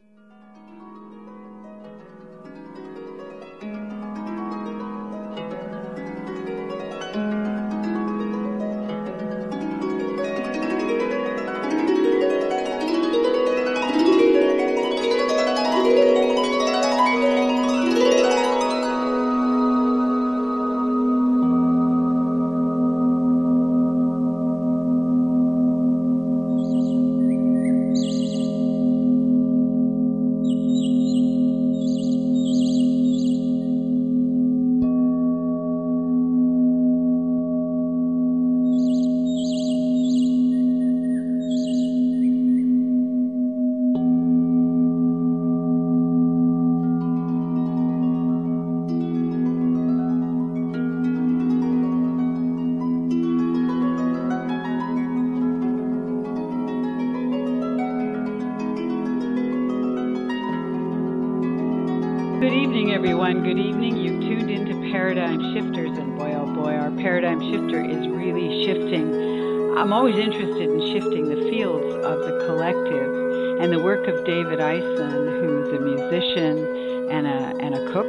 Good evening, everyone. Good evening. You've tuned into Paradigm Shifters, and boy, oh boy, our paradigm shifter is really shifting. I'm always interested in shifting the fields of the collective, and the work of David Eisen, who's a musician and a cook,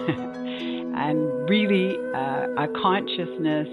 and really a consciousness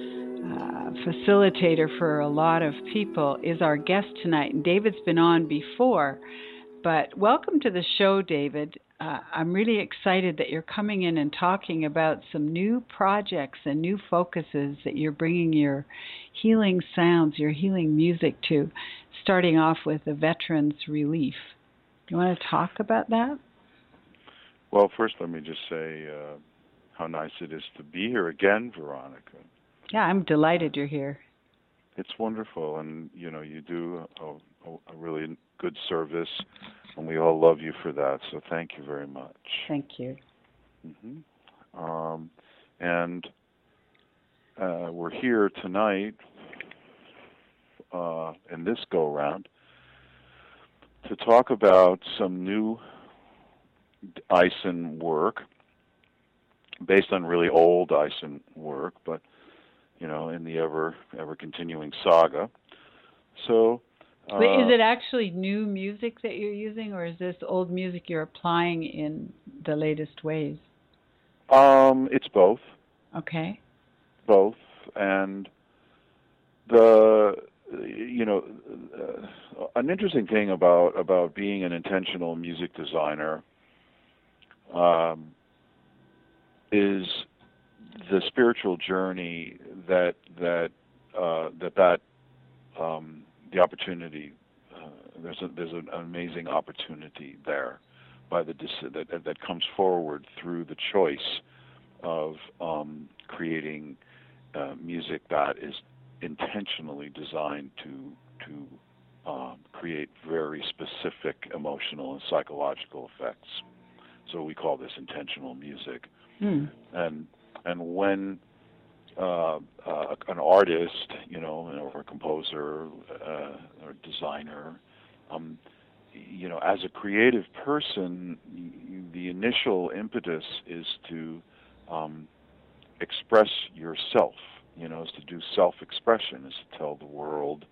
facilitator for a lot of people, is our guest tonight. And David's been on before, but welcome to the show, David. I'm really excited that you're coming in and talking about some new projects and new focuses that you're bringing your healing sounds, your healing music to, starting off with the Veterans Relief. You want to talk about that? Well, first let me just say how nice it is to be here again, Veronica. Yeah, I'm delighted you're here. It's wonderful, and you do a really good service, and we all love you for that. So thank you very much. Thank you. And we're here tonight in this go-round to talk about some new Eisen work based on really old Eisen work, but in the ever continuing saga. So is it actually new music that you're using, or is this old music you're applying in the latest ways? It's both. Okay. Both, and an interesting thing about being an intentional music designer is the spiritual journey that the opportunity. There's an amazing opportunity there that comes forward through the choice of creating music that is intentionally designed to create very specific emotional and psychological effects. So we call this intentional music. And when an artist, or a composer, or a designer, as a creative person, the initial impetus is to express yourself, is to do self-expression, is to tell the world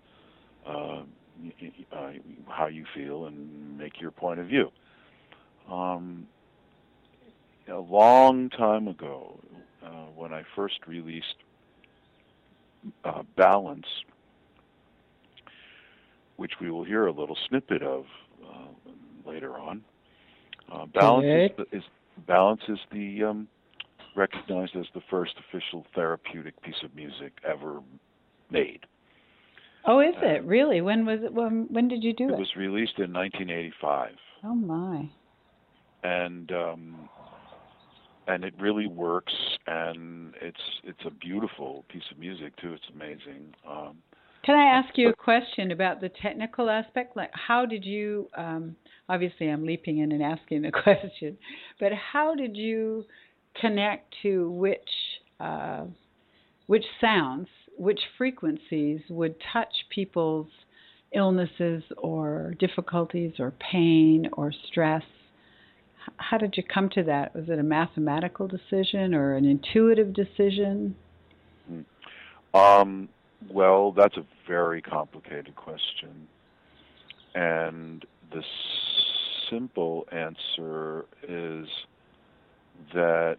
how you feel and make your point of view. A long time ago, when I first released Balance, which we will hear a little snippet of later on, Balance is the recognized as the first official therapeutic piece of music ever made. Oh, is it really? When was it? When did you do it? It was released in 1985. Oh my! And it really works, and it's a beautiful piece of music too. It's amazing. Can I ask you a question about the technical aspect? Like, how did you? Obviously, I'm leaping in and asking the question, but how did you connect to which sounds, which frequencies would touch people's illnesses or difficulties or pain or stress? How did you come to that? Was it a mathematical decision or an intuitive decision? Well, that's a very complicated question. And the simple answer is that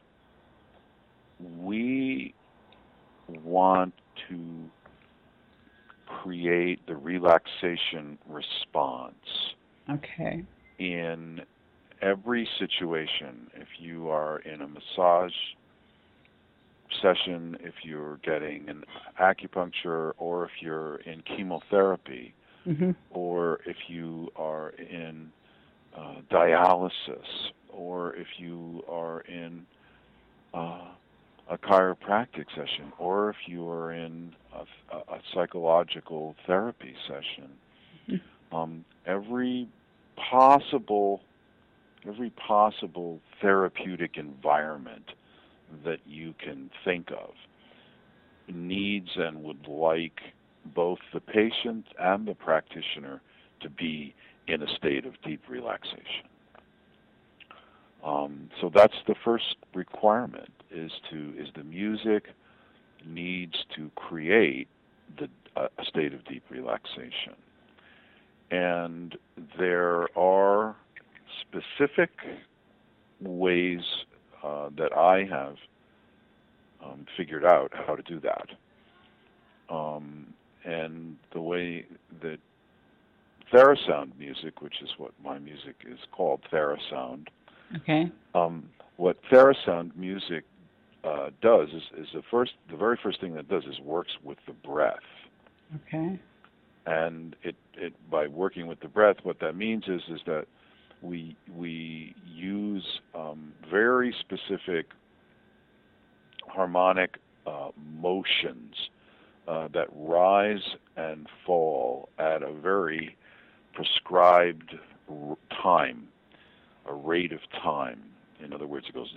we want to create the relaxation response. Okay. In every situation. If you are in a massage session, if you're getting an acupuncture, or if you're in chemotherapy, or if you are in dialysis, or if you are in a chiropractic session, or if you are in a psychological therapy session, every possible therapeutic environment that you can think of needs and would like both the patient and the practitioner to be in a state of deep relaxation. So that's the first requirement: is the music needs to create a state of deep relaxation. And there are specific ways that I have figured out how to do that. And the way that Therasound music, which is what my music is called, Therasound. Okay. What Therasound music does is the very first thing that does is works with the breath. Okay. And it by working with the breath, what that means is that we use very specific harmonic motions that rise and fall at a very prescribed time, a rate of time. In other words, it goes,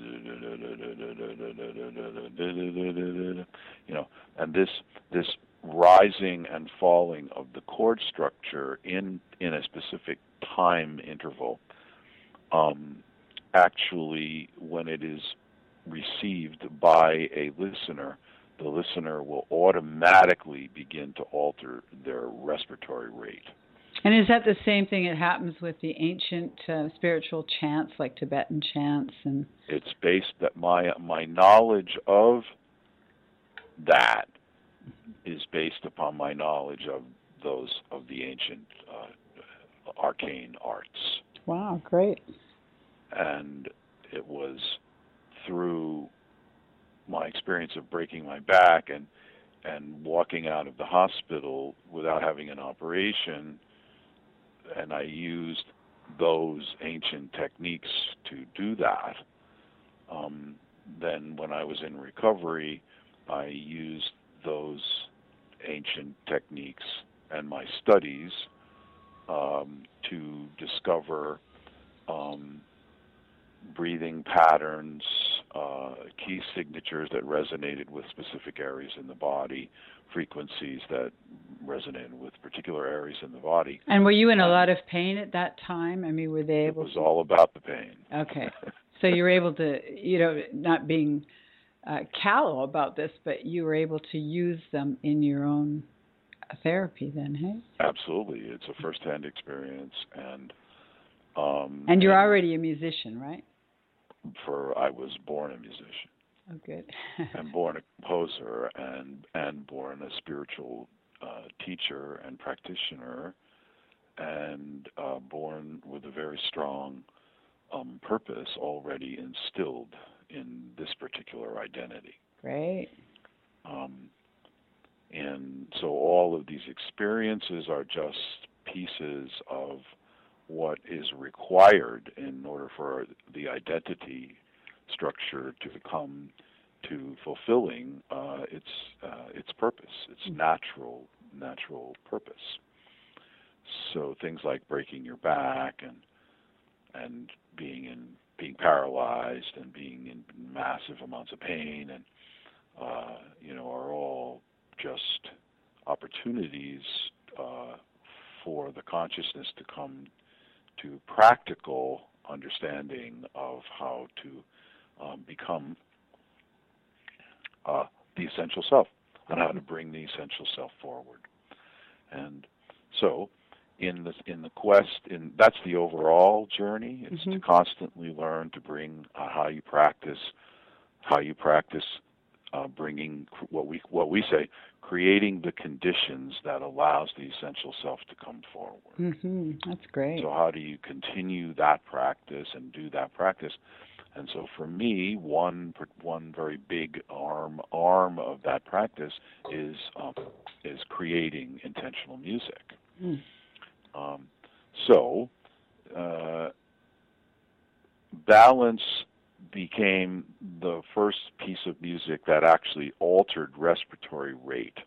and this rising and falling of the chord structure in a specific time interval, actually, when it is received by a listener, the listener will automatically begin to alter their respiratory rate. And is that the same thing that happens with the ancient spiritual chants, like Tibetan chants? And it's based that my knowledge of that is based upon my knowledge of the ancient arcane arts. Wow, great. And it was through my experience of breaking my back and walking out of the hospital without having an operation, and I used those ancient techniques to do that. Then when I was in recovery, I used those ancient techniques and my studies to discover breathing patterns, key signatures that resonated with specific areas in the body, frequencies that resonated with particular areas in the body. And were you in a lot of pain at that time? I mean, were they able to... It was all about the pain. Okay. So you were able to, not being callow about this, but you were able to use them in your own therapy then, hey? Absolutely. It's a first-hand experience. And you're already a musician, right? I was born a musician. Oh, good. And born a composer, and born a spiritual teacher and practitioner, and born with a very strong purpose already instilled in this particular identity. Great. And so all of these experiences are just pieces of what is required in order for the identity structure to come to fulfilling its purpose, its natural purpose. So things like breaking your back and being paralyzed and being in massive amounts of pain and are all just opportunities for the consciousness to come to practical understanding of how to become the essential self and how to bring the essential self forward. And so in the quest, that's the overall journey. It's Mm-hmm. to constantly learn to bring how you practice bringing what we say, creating the conditions that allows the essential self to come forward. Mm-hmm. That's great. So how do you continue that practice and do that practice? And so for me, one very big arm of that practice is creating intentional music. Mm. So balance became the first piece of music that actually altered respiratory rate,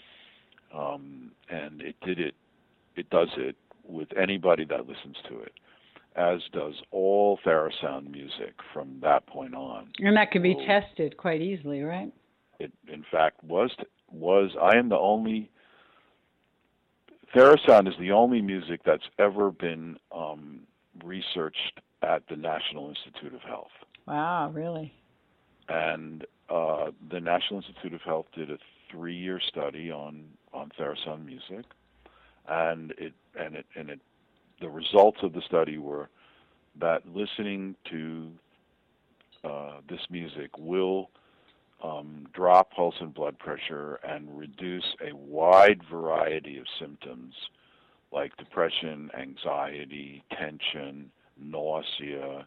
and it does it with anybody that listens to it, as does all Therasound music from that point on. And that can be tested quite easily, right? It, in fact, was. I am the only. Therasound is the only music that's ever been researched at the National Institute of Health. Wow, really? And the National Institute of Health did a 3-year study on Therasound music, and the results of the study were that listening to this music will drop pulse and blood pressure and reduce a wide variety of symptoms like depression, anxiety, tension, nausea,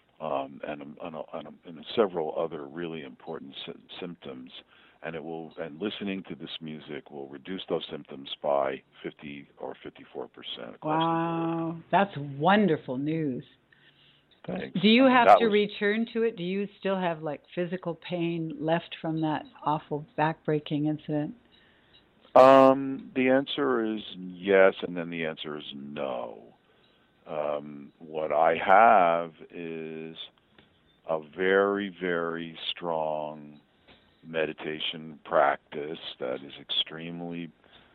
and several other really important symptoms. And listening to this music will reduce those symptoms by 50 or 54% across the board. Wow, that's wonderful news. Thanks. Do you have to return to it? Do you still have physical pain left from that awful backbreaking incident? The answer is yes, and then the answer is no. What I have is a very, very strong meditation practice that is extremely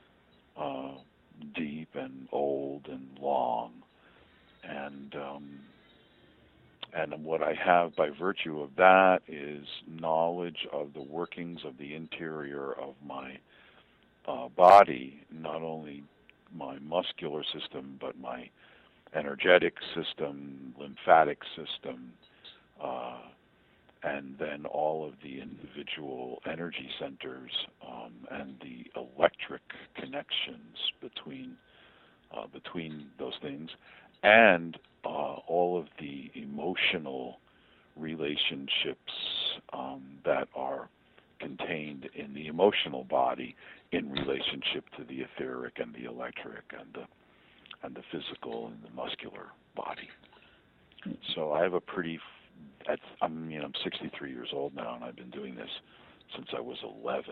deep and old and long, and what I have by virtue of that is knowledge of the workings of the interior of my body, not only my muscular system, but my energetic system, lymphatic system, and then all of the individual energy centers and the electric connections between those things, and all of the emotional relationships that are contained in the emotional body in relationship to the etheric and the electric and the physical and the muscular body. So I have a pretty. I'm 63 years old now, and I've been doing this since I was 11.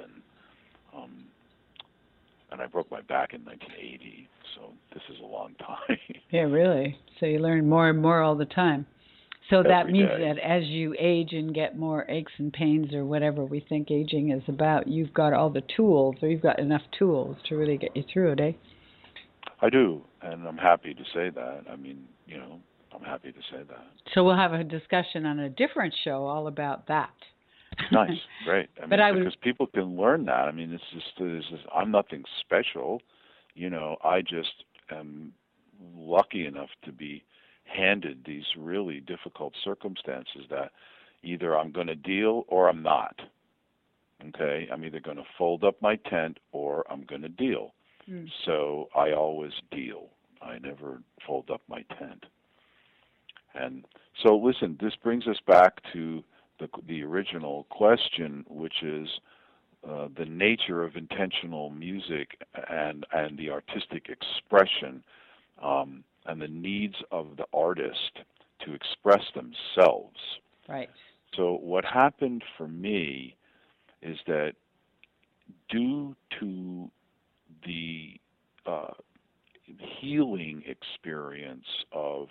And I broke my back in 1980, so this is a long time. Yeah, really. So you learn more and more all the time. So that means that as you age and get more aches and pains or whatever we think aging is about, you've got all the tools, or you've got enough tools to really get you through it, eh? I do, and I'm happy to say that. I'm happy to say that. So we'll have a discussion on a different show all about that. Nice, great. Because people can learn that. It's just I'm nothing special. I just am lucky enough to be handed these really difficult circumstances that either I'm going to deal or I'm not. Okay? I'm either going to fold up my tent or I'm going to deal. So I always deal. I never fold up my tent. And so listen, this brings us back to the original question, which is the nature of intentional music and the artistic expression and the needs of the artist to express themselves. Right. So what happened for me is that due to the healing experience of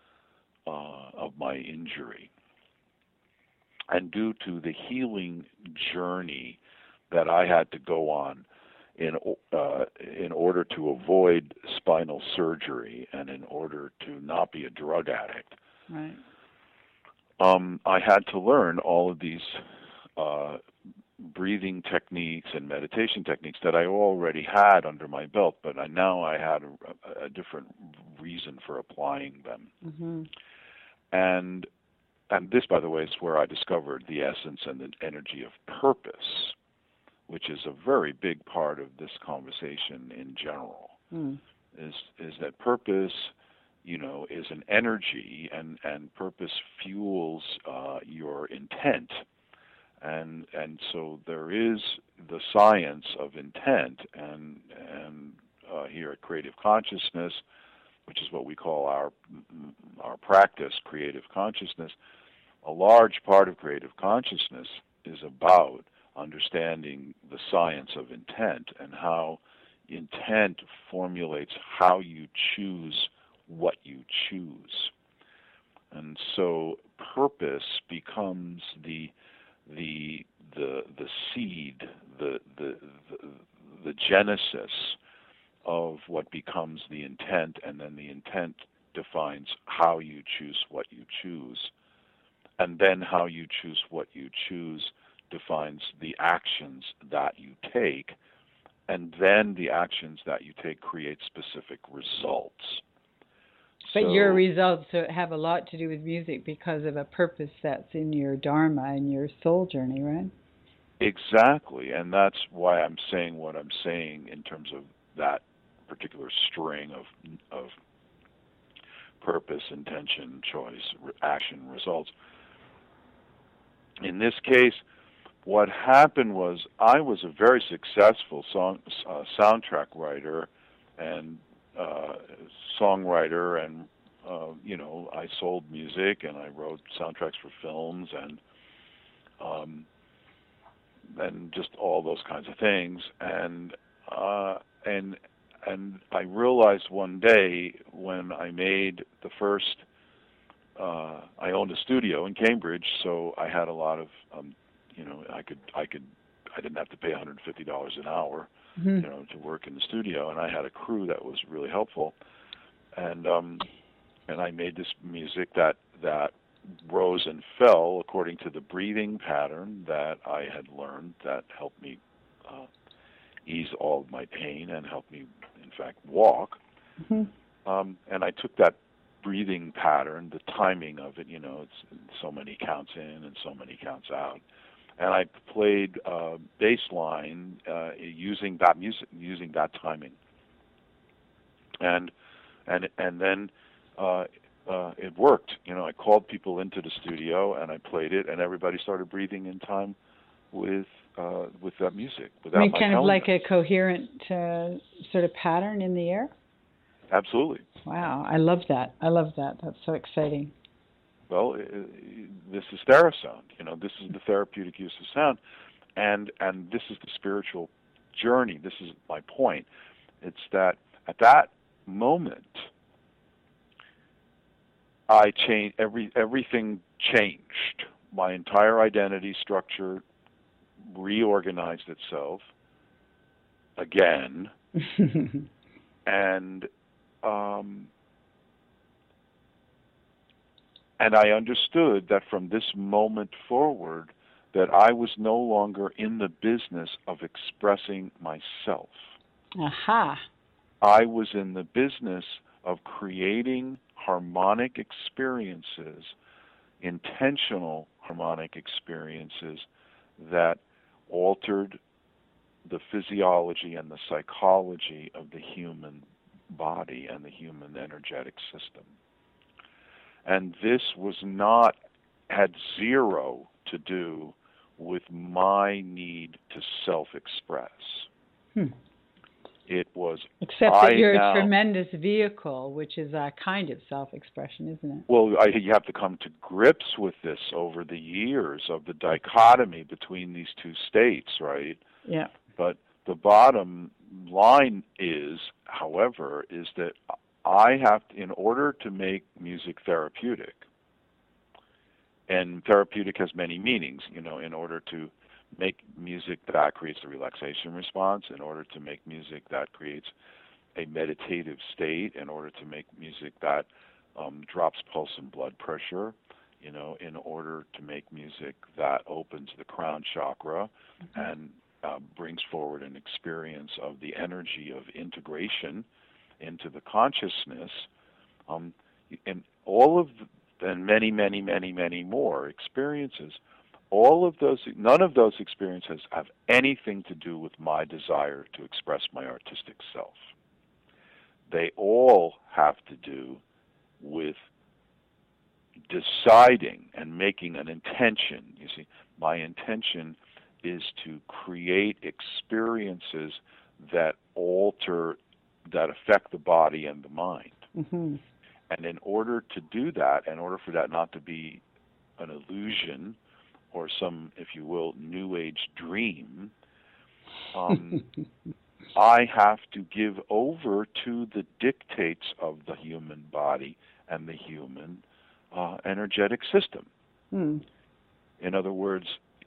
my injury, and due to the healing journey that I had to go on in order to avoid spinal surgery and in order to not be a drug addict, right. I had to learn all of these breathing techniques and meditation techniques that I already had under my belt, but now I had a different reason for applying them. Mm-hmm. And this, by the way, is where I discovered the essence and the energy of purpose, which is a very big part of this conversation in general. Is that purpose, is an energy, and purpose fuels your intent. And so there is the science of intent, and here at Creative Consciousness, which is what we call our practice, Creative Consciousness. A large part of Creative Consciousness is about understanding the science of intent and how intent formulates how you choose what you choose. And so purpose becomes the seed, the genesis of what becomes the intent, and then the intent defines how you choose what you choose. And then how you choose what you choose defines the actions that you take, and then the actions that you take create specific results. But your results have a lot to do with music because of a purpose that's in your dharma and your soul journey, right? Exactly, and that's why I'm saying what I'm saying in terms of that particular string of purpose, intention, choice, action, results. In this case, what happened was I was a very successful soundtrack writer and songwriter, and I sold music and I wrote soundtracks for films and just all those kinds of things. And I realized one day when I made the first. I owned a studio in Cambridge, so I had a lot of, I didn't have to pay $150 an hour, to work in the studio, and I had a crew that was really helpful, and I made this music that rose and fell according to the breathing pattern that I had learned that helped me ease all of my pain and helped me, in fact, walk. And I took that breathing pattern, the timing of it, it's so many counts in and so many counts out, and I played bass line using that music, using that timing, and then it worked. I called people into the studio and I played it, and everybody started breathing in time with that music. Without my kind of like them. a coherent sort of pattern in the air. Absolutely. Wow, I love that. That's so exciting. Well, this is TheraSound. This is the therapeutic use of sound, and this is the spiritual journey. This is my point. It's that at that moment, I changed everything changed. My entire identity structure reorganized itself again, and I understood that from this moment forward that I was no longer in the business of expressing myself. Aha. I was in the business of creating harmonic experiences, intentional harmonic experiences that altered the physiology and the psychology of the human body and the human energetic system. And this had zero to do with my need to self-express. It was except that you're a tremendous vehicle, which is a kind of self-expression, isn't it? Well, you have to come to grips with this over the years of the dichotomy between these two states, right? Yeah. But the bottom line is, however, is that I have to, in order to make music therapeutic, and therapeutic has many meanings, in order to make music that creates a relaxation response, in order to make music that creates a meditative state, in order to make music that drops pulse and blood pressure, in order to make music that opens the crown chakra and brings forward an experience of the energy of integration into the consciousness, and all of and many, many, many, many more experiences. None of those experiences have anything to do with my desire to express my artistic self. They all have to do with deciding and making an intention. You see, my intention is to create experiences that affect the body and the mind. Mm-hmm. And in order to do that, in order for that not to be an illusion or some, if you will, New Age dream, I have to give over to the dictates of the human body and the human energetic system. In other words,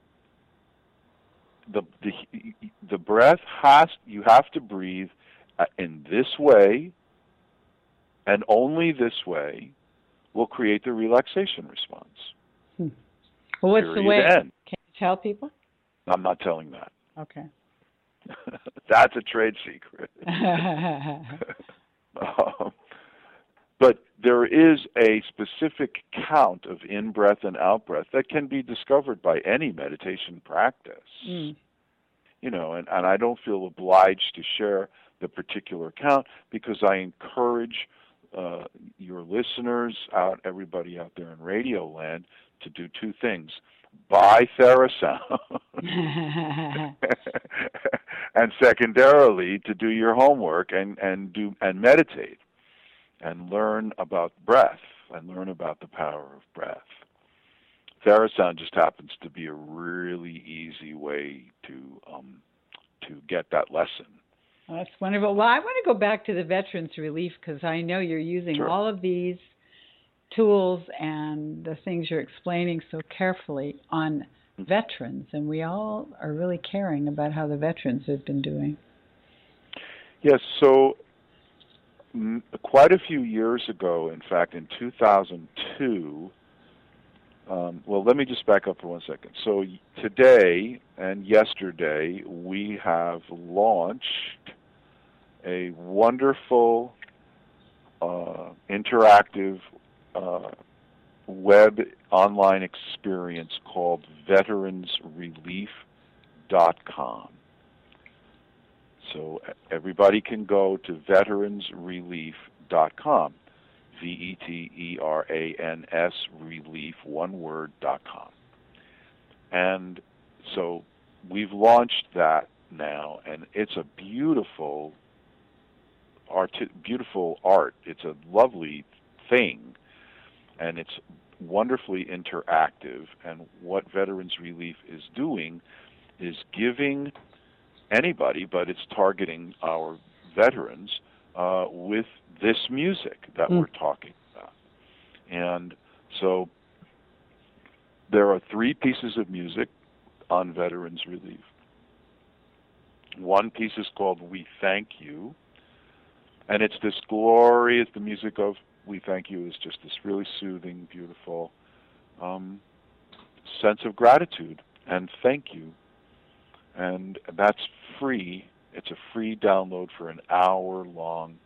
the breath you have to breathe in this way, and only this way will create the relaxation response. Well, what's the way? End. Can you tell people? I'm not telling that. Okay. That's a trade secret. But there is a specific count of in-breath and out-breath that can be discovered by any meditation practice. And I don't feel obliged to share the particular count because I encourage your listeners, everybody out there in Radio Land, to do two things. Buy TheraSound. And secondarily, to do your homework and meditate and learn about breath and learn about the power of breath. TheraSound just happens to be a really easy way to get that lesson. Well, that's wonderful. Well, I want to go back to the Veterans Relief because I know you're using all of these tools and the things you're explaining so carefully on veterans, and we all are really caring about how the veterans have been doing. Yes, so quite a few years ago, in fact, in 2002, well, let me just back up for 1 second. So today and yesterday, we have launched a wonderful interactive web online experience called veteransrelief.com. So everybody can go to veteransrelief.com, VETERANS relief, one word.com. And so we've launched that now, and it's a beautiful art. It's a lovely thing, and it's wonderfully interactive. And what Veterans Relief is doing is giving anybody, but it's targeting our veterans, with this music that we're talking about. And so there are 3 pieces of music on Veterans Relief. One piece is called We Thank You, and it's this glorious, the music of We Thank You is just this really soothing, beautiful sense of gratitude and thank you. And that's free. It's a free download for an hour-long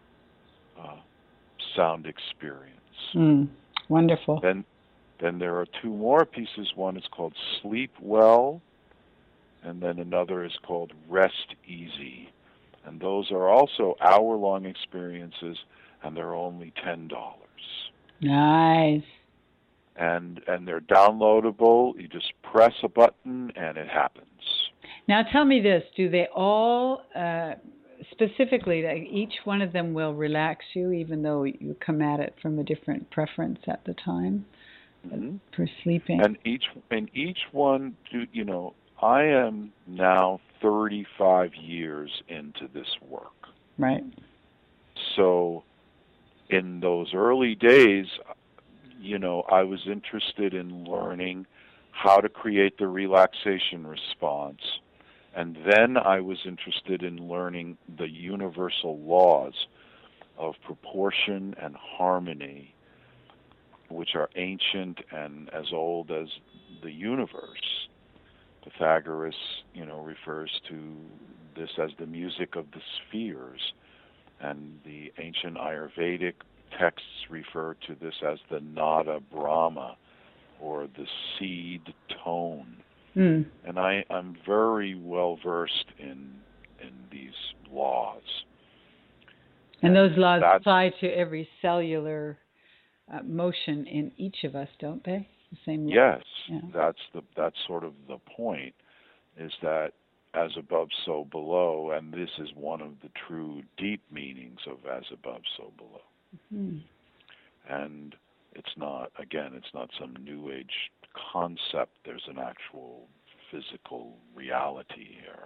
sound experience. Wonderful. Then there are 2 more pieces. One is called Sleep Well, and then another is called Rest Easy. And those are also hour-long experiences, and they're only $10. Nice. And they're downloadable. You just press a button, and it happens. Now tell me this, do they all, specifically, each one of them will relax you even though you come at it from a different preference at the time for sleeping? And each one, I am now 35 years into this work. Right. So in those early days, I was interested in learning how to create the relaxation response. And then I was interested in learning the universal laws of proportion and harmony. which are ancient and as old as the universe. Pythagoras, refers to this as the music of the spheres, and the ancient Ayurvedic texts refer to this as the Nada Brahma, or the seed tone. And I'm very well versed in these laws. And those laws apply to every cellular motion in each of us, don't they? The same law? Yes, yeah. That's sort of the point, is that as above, so below, and this is one of the true deep meanings of as above, so below. Mm-hmm. And it's not some New Age concept. There's an actual physical reality here.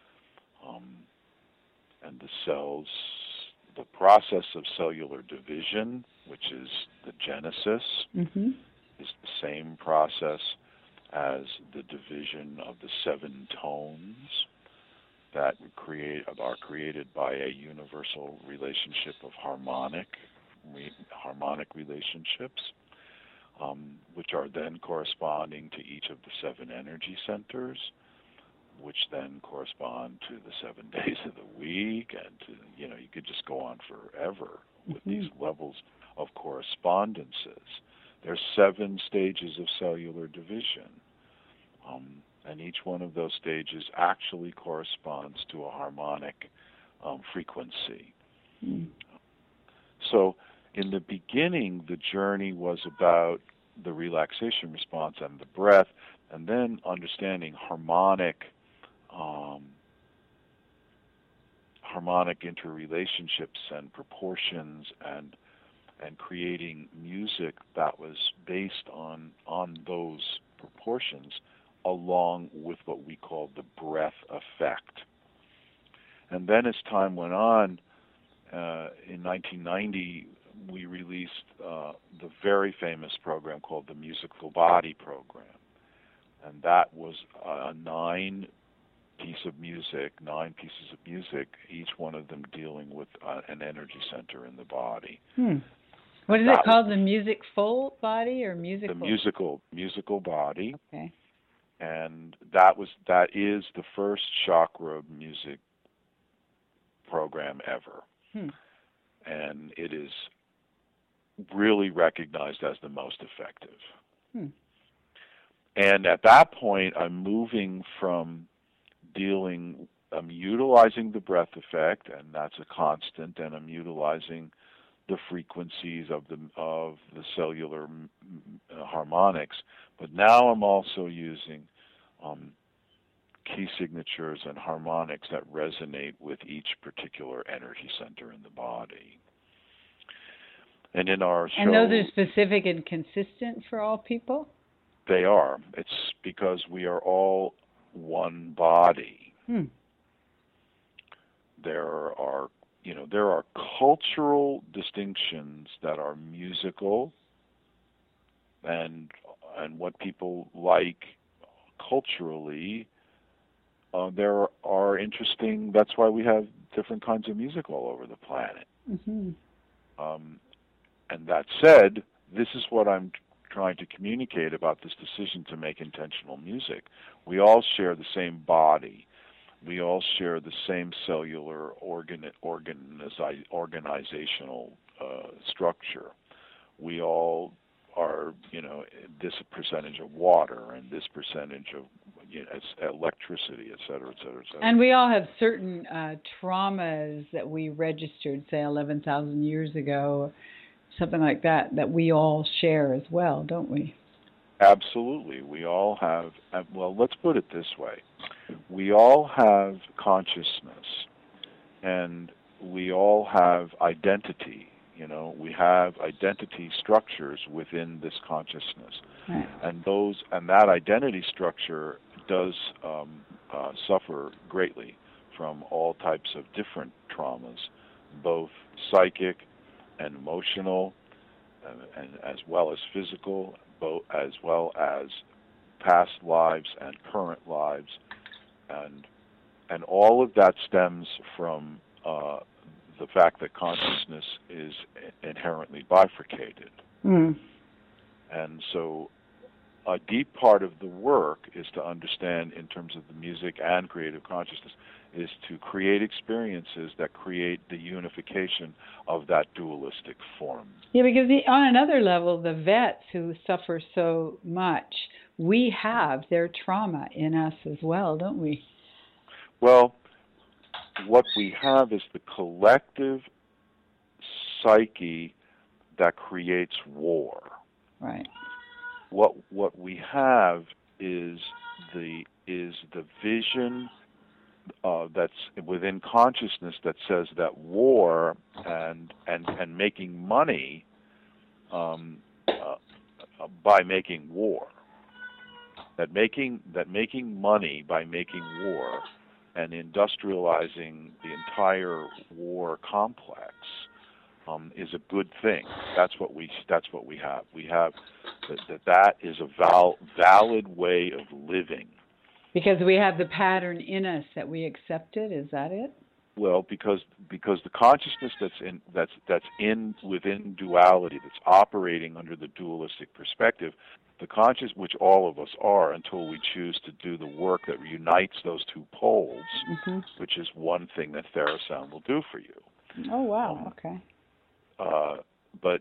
And the cells, the process of cellular division, which is the genesis, is the same process as the division of the 7 tones that are created by a universal relationship of harmonic relationships, which are then corresponding to each of the 7 energy centers, which then correspond to the 7 days of the week, and to, you could just go on forever with these levels of correspondences. There's 7 stages of cellular division, and each one of those stages actually corresponds to a harmonic frequency. So in the beginning, the journey was about the relaxation response and the breath, and then understanding harmonic interrelationships and proportions, and creating music that was based on those proportions, along with what we call the breath effect. And then as time went on, in 1990, we released the very famous program called the Musical Body Program. And that was 9 pieces of music, each one of them dealing with an energy center in the body. What is it called? The Musicful Body, or musical? The musical body. Okay. And that is the first chakra music program ever. And it is really recognized as the most effective. And at that point, I'm moving from I'm utilizing the breath effect, and that's a constant, and I'm utilizing the frequencies of the cellular harmonics, but now I'm also using key signatures and harmonics that resonate with each particular energy center in the body. And in our show... And those are specific and consistent for all people? They are. It's because we are all one body. There are cultural distinctions that are musical, and what people like culturally. There are interesting. That's why we have different kinds of music all over the planet. And that said, this is what I'm trying to communicate about this decision to make intentional music. We all share the same body. We all share the same cellular organizational structure. We all are, this percentage of water and this percentage of electricity, et cetera, et cetera, et cetera. And we all have certain traumas that we registered, say, 11,000 years ago, something like that we all share as well, don't we? Absolutely. We all have, well, let's put it this way. We all have consciousness, and we all have identity. We have identity structures within this consciousness. Right. And that identity structure does suffer greatly from all types of different traumas, both psychic and emotional, and as well as physical, as well as past lives and current lives, and all of that stems from the fact that consciousness is inherently bifurcated. And so a deep part of the work is to understand, in terms of the music and creative consciousness, is to create experiences that create the unification of that dualistic form. Yeah, because on another level, the vets who suffer so much, we have their trauma in us as well, don't we? Well, what we have is the collective psyche that creates war. Right. What we have is the vision that's within consciousness that says that war and making money by making war, that making money by making war and industrializing the entire war complex is a good thing. That's what we have. We have that is a valid way of living. Because we have the pattern in us that we accept it. Is that it? Well, because the consciousness that's within duality, that's operating under the dualistic perspective, the conscious, which all of us are, until we choose to do the work that unites those two poles, which is one thing that TheraSound will do for you. Oh wow! Okay. But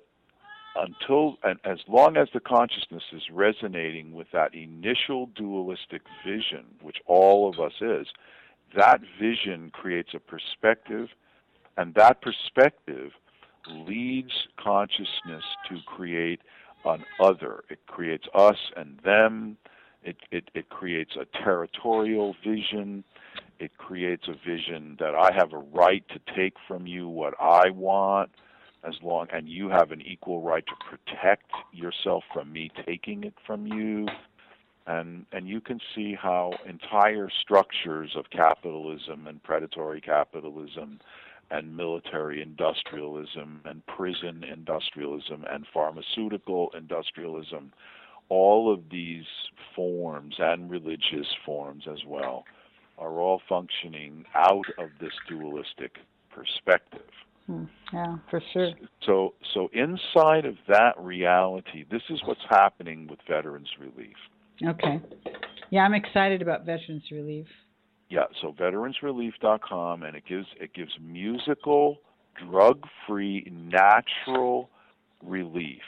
as long as the consciousness is resonating with that initial dualistic vision, which all of us is, that vision creates a perspective, and that perspective leads consciousness to create an other. It creates us and them. It creates a territorial vision. It creates a vision that I have a right to take from you what I want, and you have an equal right to protect yourself from me taking it from you. And you can see how entire structures of capitalism and predatory capitalism and military industrialism and prison industrialism and pharmaceutical industrialism, all of these forms and religious forms as well, are all functioning out of this dualistic perspective. Yeah, for sure. So inside of that reality, this is what's happening with Veterans Relief. Okay. Yeah, I'm excited about Veterans Relief. Yeah, so veteransrelief.com, and it gives musical, drug-free, natural relief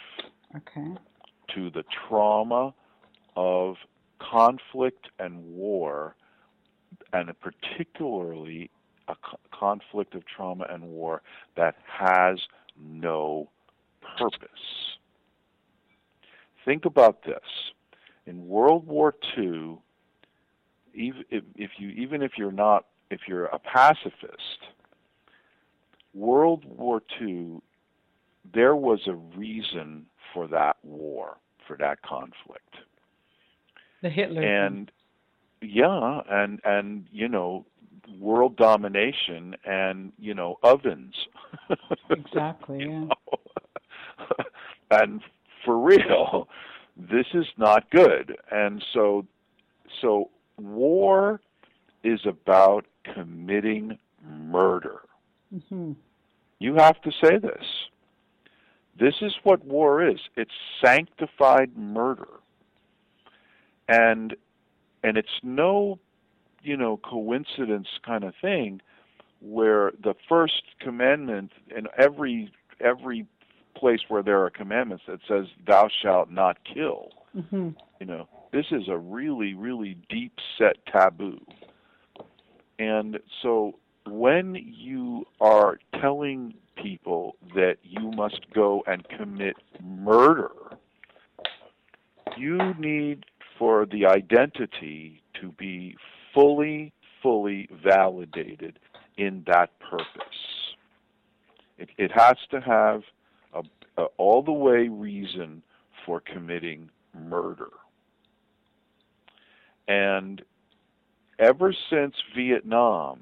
to the trauma of conflict and war, and particularly a conflict of trauma and war that has no purpose. Think about this. In World War II, if you're a pacifist, World War II, there was a reason for that war, for that conflict. The Hitler. And world domination and ovens. Exactly. Yeah. And for real, this is not good. And so war is about committing murder. You have to say this. This is what war is. It's sanctified murder. And it's no coincidence kind of thing where the first commandment in every place where there are commandments that says thou shalt not kill. This is a really, really deep set taboo. And so when you are telling people that you must go and commit murder, you need for the identity to be fully validated in that purpose. It has to have a all the way reason for committing murder. And ever since Vietnam,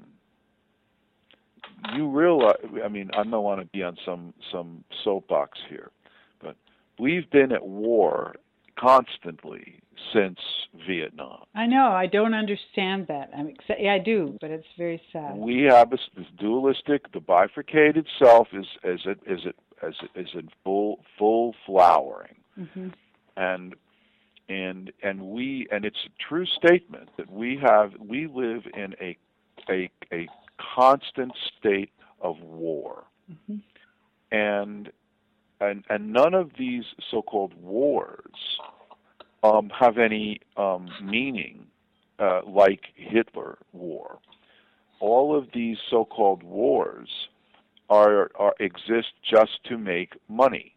you realize, I don't want to be on some soapbox here, but we've been at war constantly since Vietnam. I know. I don't understand that. I do, but it's very sad. We have this dualistic, the bifurcated self is in full flowering, and it's a true statement that we live in a constant state of war, mm-hmm. and none of these so-called wars have any meaning like Hitler war. All of these so-called wars exist just to make money,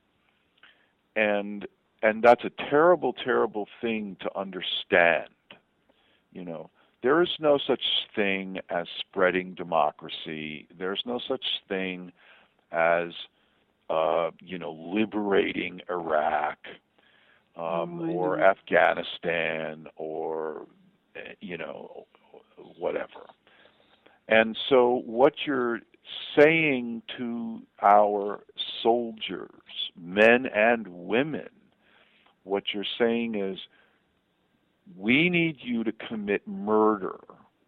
and that's a terrible, terrible thing to understand. There is no such thing as spreading democracy. There's no such thing as liberating Iraq or Afghanistan or whatever. And so what you're saying to our soldiers, men and women, what you're saying is, we need you to commit murder,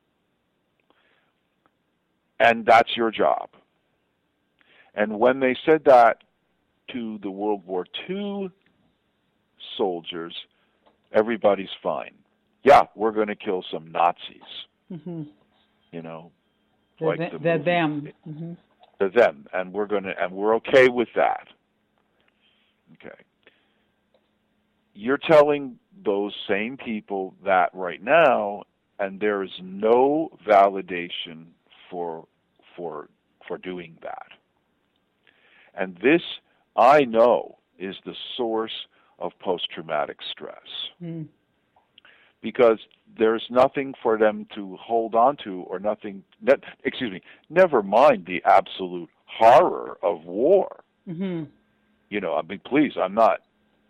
and that's your job. And when they said that to the World War II soldiers, everybody's fine. Yeah, we're going to kill some Nazis. Mm-hmm. Like they're them. Mm-hmm. They're them, and we're okay with that. Okay. You're telling those same people that right now, and there is no validation for doing that. And this, I know, is the source of post-traumatic stress. Mm. Because there's nothing for them to hold on to, or nothing, never mind the absolute horror of war. Mm-hmm. Please, I'm not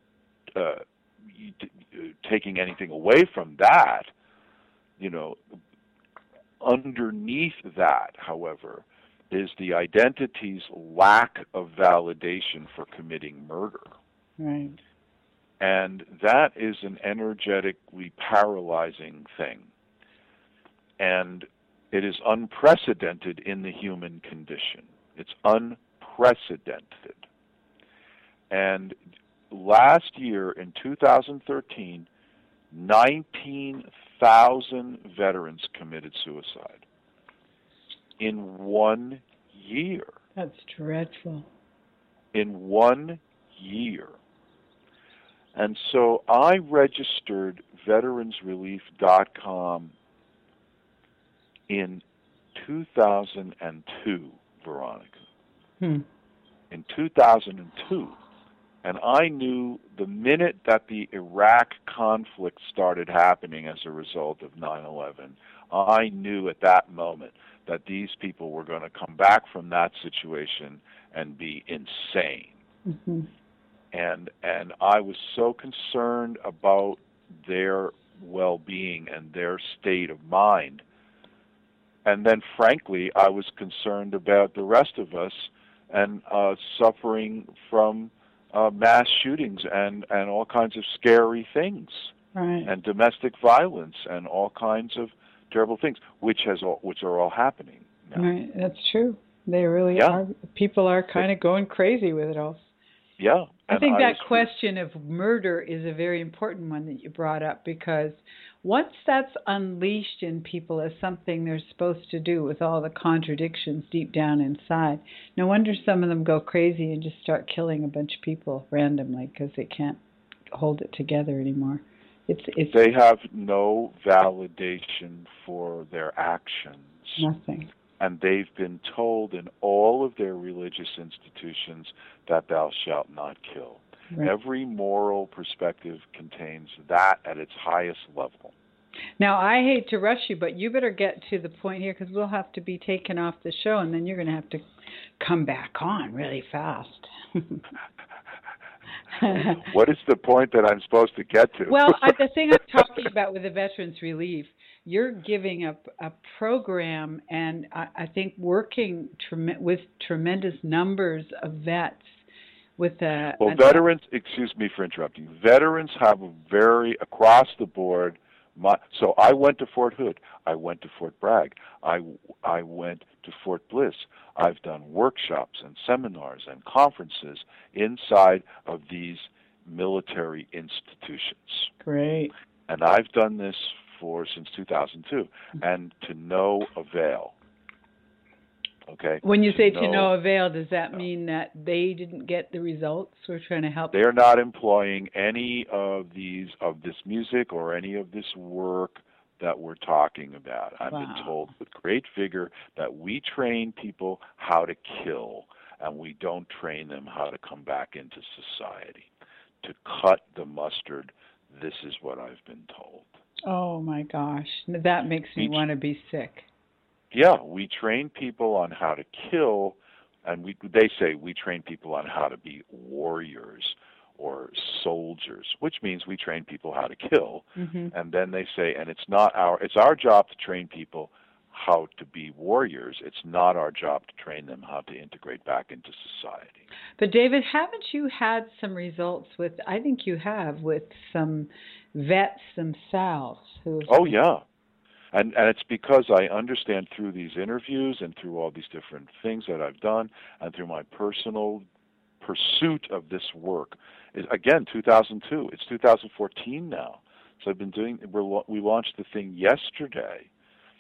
taking anything away from that. Underneath that, however, is the identity's lack of validation for committing murder. Right. And that is an energetically paralyzing thing. And it is unprecedented in the human condition. It's unprecedented. And last year, in 2013, 19,000 veterans committed suicide in 1 year. That's dreadful. In 1 year. And so I registered veteransrelief.com in 2002, Veronica. In 2002. And I knew the minute that the Iraq conflict started happening as a result of 9/11, I knew at that moment that these people were going to come back from that situation and be insane. Mm-hmm. And I was so concerned about their well-being and their state of mind. And then, frankly, I was concerned about the rest of us and suffering from mass shootings and all kinds of scary things, right, and domestic violence and all kinds of terrible things, which are all happening now. Right, that's true. They really are. People are kind of going crazy with it all. Yeah. I think that question of murder is a very important one that you brought up, because once that's unleashed in people as something they're supposed to do with all the contradictions deep down inside, no wonder some of them go crazy and just start killing a bunch of people randomly because they can't hold it together anymore. They have no validation for their actions. Nothing. And they've been told in all of their religious institutions that thou shalt not kill. Right. Every moral perspective contains that at its highest level. Now, I hate to rush you, but you better get to the point here, because we'll have to be taken off the show, and then you're going to have to come back on really fast. What is the point that I'm supposed to get to? Well, the thing I'm talking about with the Veterans Relief, you're giving a program, and I think working with tremendous numbers of vets. Veterans, excuse me for interrupting, veterans have across the board, so I went to Fort Hood, I went to Fort Bragg, I went to Fort Bliss. I've done workshops and seminars and conferences inside of these military institutions. Great. And I've done this since 2002, and to no avail. Okay. When you say to no avail, does that mean that they didn't get the results? We're trying to help. They're not employing any of this music or any of this work that we're talking about. I've been told with great vigor that we train people how to kill, and we don't train them how to come back into society. To cut the mustard, this is what I've been told. Oh my gosh, that makes me want to be sick. Yeah, we train people on how to kill, and they say we train people on how to be warriors or soldiers, which means we train people how to kill. Mm-hmm. And then they say, and it's our job to train people how to be warriors. It's not our job to train them how to integrate back into society. But David, haven't you had some results with, I think you have, with some vets themselves? Oh, yeah. And it's because I understand through these interviews and through all these different things that I've done and through my personal pursuit of this work. Again, 2002. It's 2014 now. So I've been we launched the thing yesterday,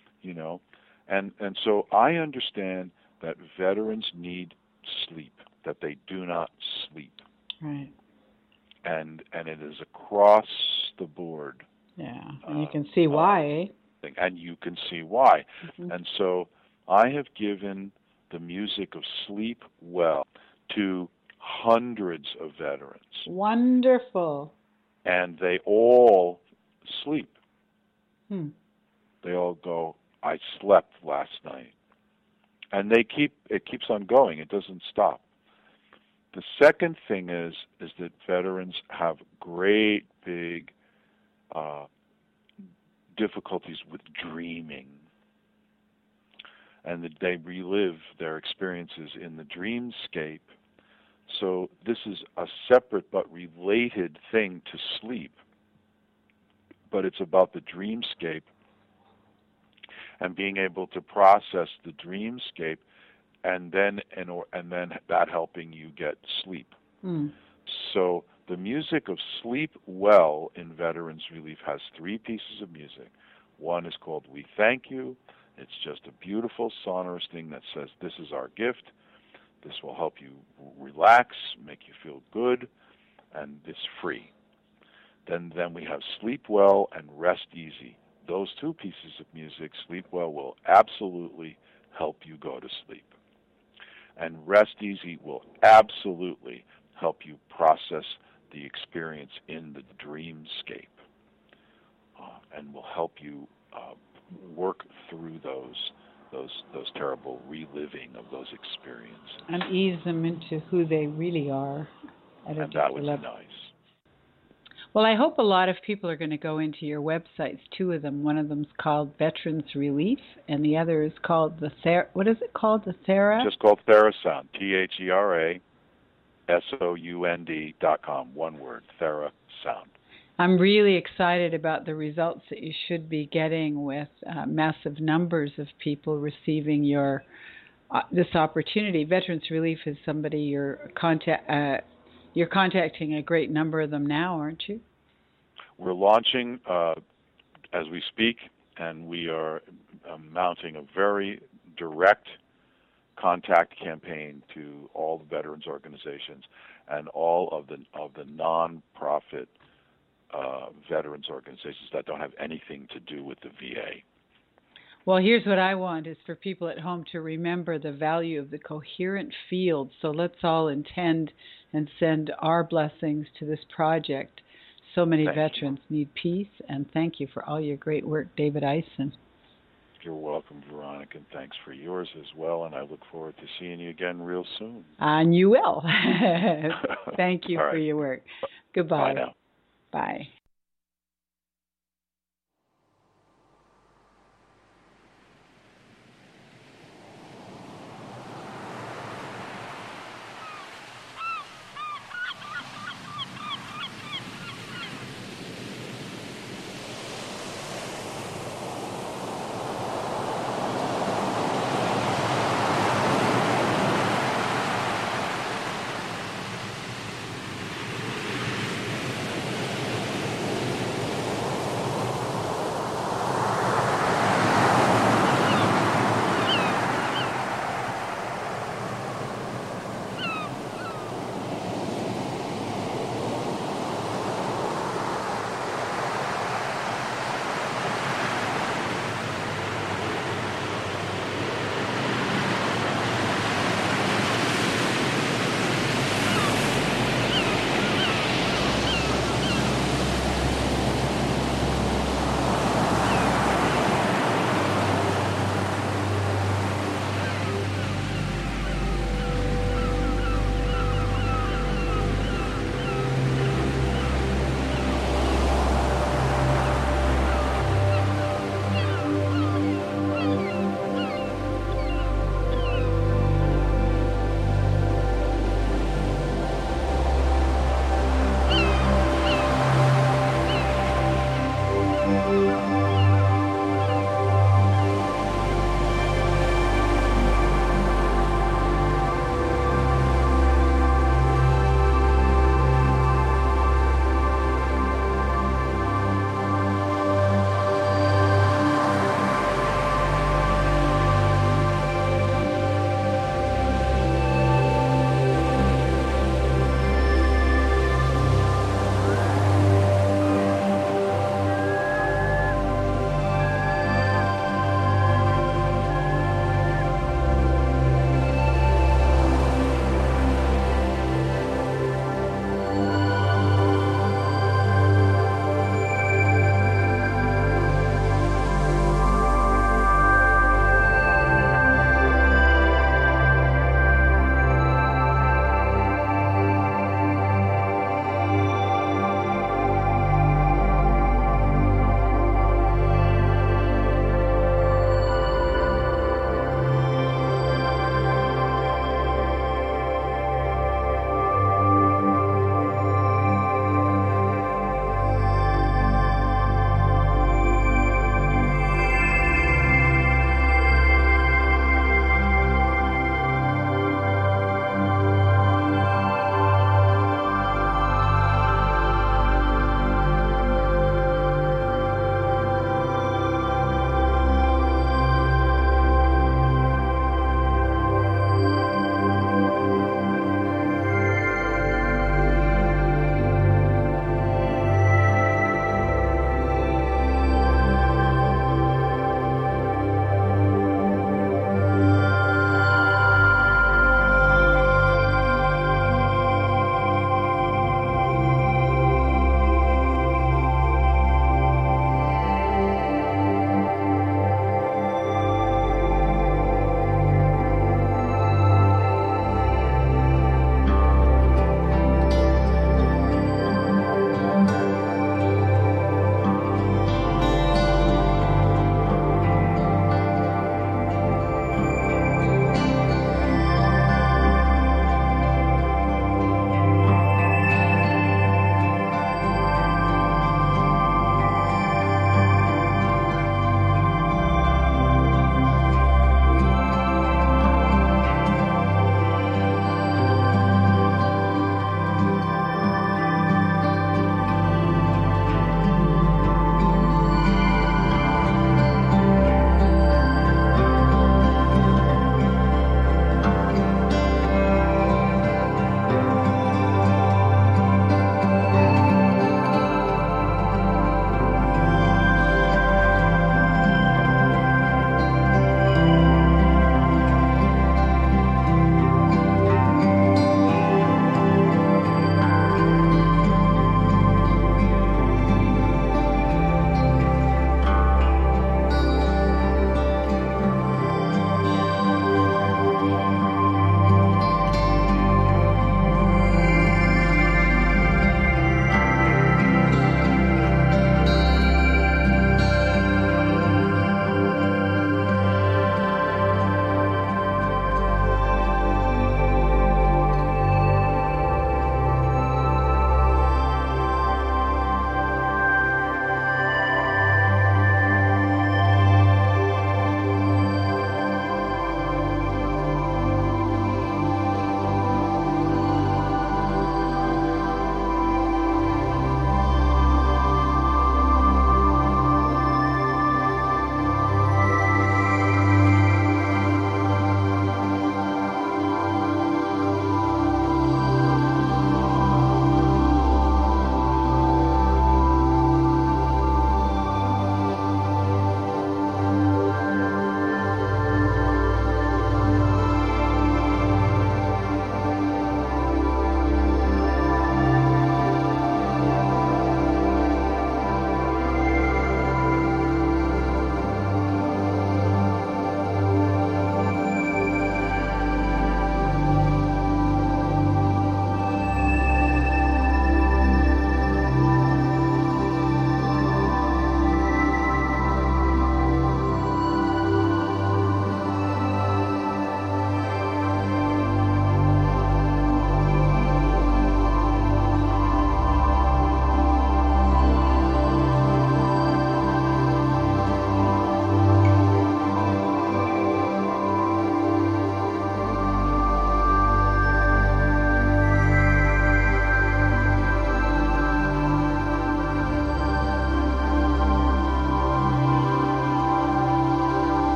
and so I understand that veterans need sleep, that they do not sleep. Right. And it is across the board. Yeah, and you can see why, eh? And you can see why. Mm-hmm. And so I have given the music of Sleep Well to hundreds of veterans. Wonderful. And they all sleep. They all go, I slept last night. And it keeps on going. It doesn't stop. The second thing is that veterans have great big difficulties with dreaming, and that they relive their experiences in the dreamscape. So this is a separate but related thing to sleep, but it's about the dreamscape and being able to process the dreamscape, and then that helping you get sleep. So the music of Sleep Well in Veterans Relief has 3 pieces of music. One is called We Thank You. It's just a beautiful, sonorous thing that says, this is our gift. This will help you relax, make you feel good, and it's free. Then we have Sleep Well and Rest Easy. Those 2 pieces of music, Sleep Well will absolutely help you go to sleep. And Rest Easy will absolutely help you process the experience in the dreamscape, and will help you work through those terrible reliving of those experiences and ease them into who they really are. And that would be nice. Well, I hope a lot of people are going to go into your websites. 2 of them. One of them is called Veterans Relief, and the other is called what is it called? The Thera? Just called TheraSound. TheraSound.com. One word. TheraSound. I'm really excited about the results that you should be getting with massive numbers of people receiving this opportunity. Veterans Relief is somebody you're contacting a great number of them now, aren't you? We're launching as we speak, and we are mounting a very direct contact campaign to all the veterans organizations and all of the non-profit veterans organizations that don't have anything to do with the VA. Well, here's what I want is for people at home to remember the value of the coherent field. So let's all intend and send our blessings to this project. So many veterans need peace, and thank you for all your great work, David Eisen. You're welcome, Veronica, and thanks for yours as well, and I look forward to seeing you again real soon. And you will. Thank you for your work. Goodbye. Bye now. Bye.